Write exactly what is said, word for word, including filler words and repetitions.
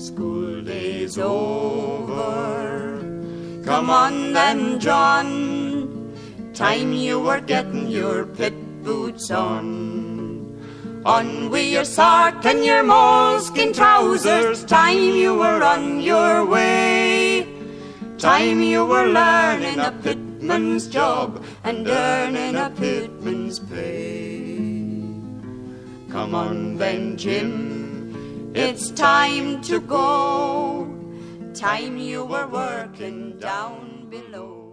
school day's over. Come on then, John, time you were getting your pit boots on. On with your sark and your moleskin trousers, time you were on your way. Time you were learning a pitman's job and earning a pitman's pay. Come on then, Jim, it's time to go. Time you were working down below.